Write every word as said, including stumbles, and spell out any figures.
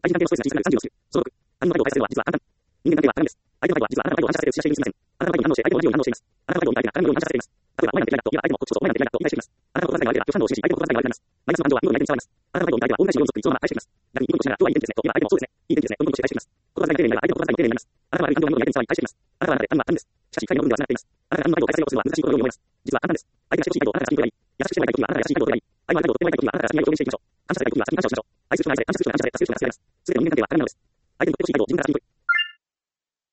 相手関係のストレスが実にさんじゅうをする。そのろく、他人の態度を変えさせるのは実は簡単。人間関係は簡単です。相手の態度は実はあなたの態度を反射させているしかしていません。あなたの態度に反応して相手も同じように反応しています。あなたの態度に相手が相手のように反射させています。例えば、お前なんて嫌いだと言えば相手もこっちこそお前なんて嫌いだと言い返しています。あなたの言葉遣いが相手が拒否反応を示し、相手も言葉遣いが言われます。マイナスの感情は見事に相手に伝わります。あなたの態度に相手は大返しをよんぞっとそのまま返しています。逆にニコニコしながら今日はいい天気ですねと言えば相手もそうですね。いい天気ですねとニコニコして返しています。言葉遣いが丁寧になれば相手も言葉遣いも丁寧になります。あなたは悪い感情が見事に相手に伝わり返しています。あなたはあなたで、他人は他人です。しかし、一回の部分では繋がっています。あなたが他人の態度を変えさせようとするのは難しいことのように思います。実は簡単なことのように思います。相手がしてほしい態度をあなたがしていくとき、優しくしてもらいたいときはあなたが優しい態度を取ればいい。相手の態度をとってもらいたいときはあなたが優しい態度を表現していきましょう。感謝されたいときは先に感謝をしましょう。愛する人に愛され、感謝する人に愛され、助ける人に助けて助ける人に助けられます。すべての人間関係は簡単なのです。相手にとってほしい態度を自分からしにくい。